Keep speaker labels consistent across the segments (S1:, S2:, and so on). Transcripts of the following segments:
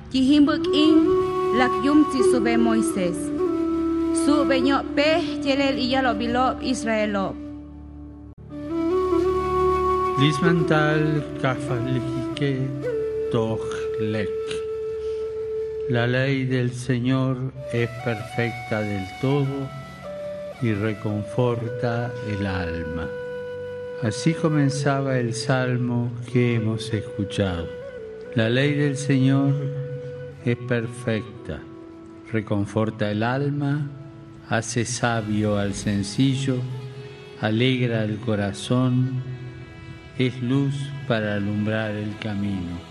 S1: Jihimbuk in lak yum ti sube Moisés. Sube ño pe yelel iyalo bilo Israelo.
S2: Lismantal kafalike tohlek. La ley del Señor es perfecta del todo y reconforta el alma. Así comenzaba el salmo que hemos escuchado. La ley del Señor es perfecta, reconforta el alma, hace sabio al sencillo, alegra el corazón, es luz para alumbrar el camino.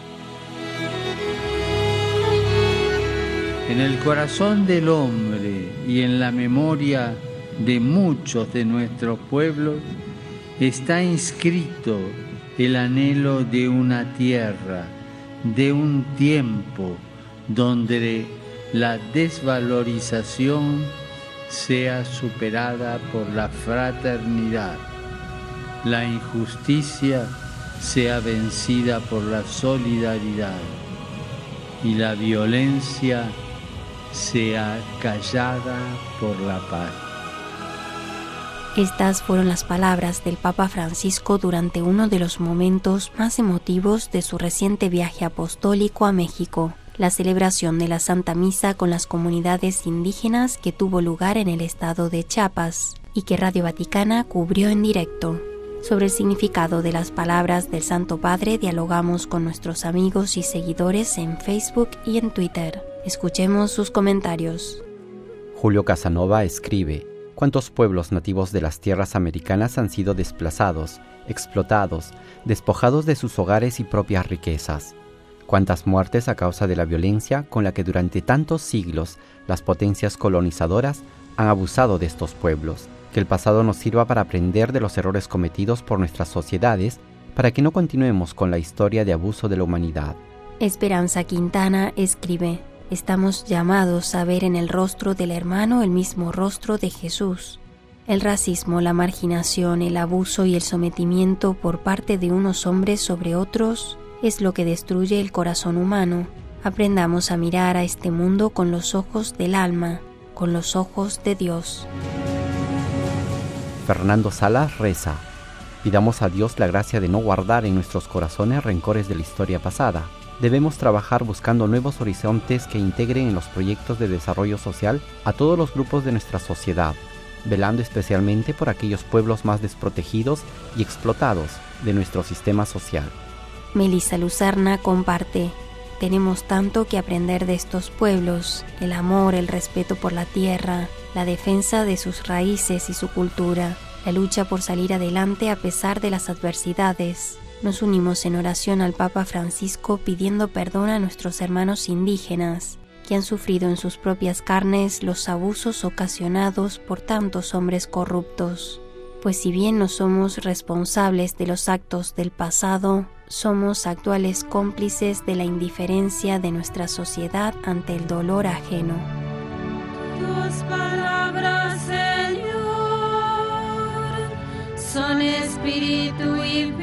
S2: En el corazón del hombre y en la memoria de muchos de nuestros pueblos está inscrito el anhelo de una tierra, de un tiempo donde la desvalorización sea superada por la fraternidad, la injusticia sea vencida por la solidaridad y la violencia sea callada por la paz.
S3: Estas fueron las palabras del Papa Francisco durante uno de los momentos más emotivos de su reciente viaje apostólico a México, la celebración de la Santa Misa con las comunidades indígenas que tuvo lugar en el estado de Chiapas y que Radio Vaticana cubrió en directo. Sobre el significado de las palabras del Santo Padre dialogamos con nuestros amigos y seguidores en Facebook y en Twitter. Escuchemos sus comentarios.
S4: Julio Casanova escribe: ¿cuántos pueblos nativos de las tierras americanas han sido desplazados, explotados, despojados de sus hogares y propias riquezas? ¿Cuántas muertes a causa de la violencia con la que durante tantos siglos las potencias colonizadoras han abusado de estos pueblos? Que el pasado nos sirva para aprender de los errores cometidos por nuestras sociedades, para que no continuemos con la historia de abuso de la humanidad.
S3: Esperanza Quintana escribe: estamos llamados a ver en el rostro del hermano el mismo rostro de Jesús. El racismo, la marginación, el abuso y el sometimiento por parte de unos hombres sobre otros es lo que destruye el corazón humano. Aprendamos a mirar a este mundo con los ojos del alma, con los ojos de Dios.
S4: Fernando Salas reza: pidamos a Dios la gracia de no guardar en nuestros corazones rencores de la historia pasada. Debemos trabajar buscando nuevos horizontes que integren en los proyectos de desarrollo social a todos los grupos de nuestra sociedad, velando especialmente por aquellos pueblos más desprotegidos y explotados de nuestro sistema social.
S3: Melissa Lucerna comparte: tenemos tanto que aprender de estos pueblos, el amor, el respeto por la tierra, la defensa de sus raíces y su cultura, la lucha por salir adelante a pesar de las adversidades. Nos unimos en oración al Papa Francisco pidiendo perdón a nuestros hermanos indígenas, que han sufrido en sus propias carnes los abusos ocasionados por tantos hombres corruptos. Pues si bien no somos responsables de los actos del pasado, somos actuales cómplices de la indiferencia de nuestra sociedad ante el dolor ajeno.
S5: Tus palabras, Señor, son espíritu y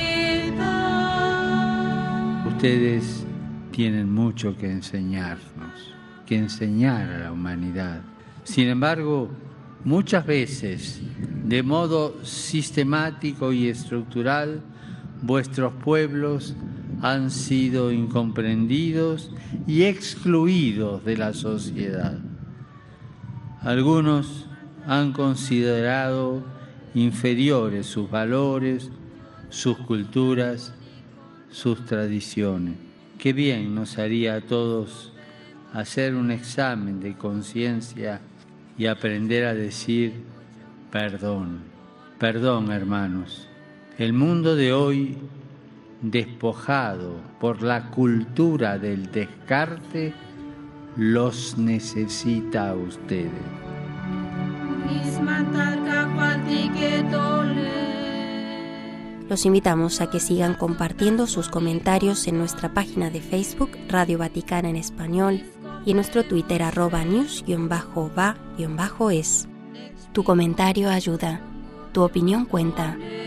S5: vida.
S2: Ustedes tienen mucho que enseñarnos, que enseñar a la humanidad. Sin embargo, muchas veces, de modo sistemático y estructural, vuestros pueblos han sido incomprendidos y excluidos de la sociedad. Algunos han considerado inferiores sus valores, sus culturas, sus tradiciones. Qué bien nos haría a todos hacer un examen de conciencia y aprender a decir perdón. Perdón, hermanos. El mundo de hoy, despojado por la cultura del descarte, los necesita a ustedes.
S3: Los invitamos a que sigan compartiendo sus comentarios en nuestra página de Facebook Radio Vaticana en Español y en nuestro Twitter @news_va_es. Tu comentario ayuda, tu opinión cuenta.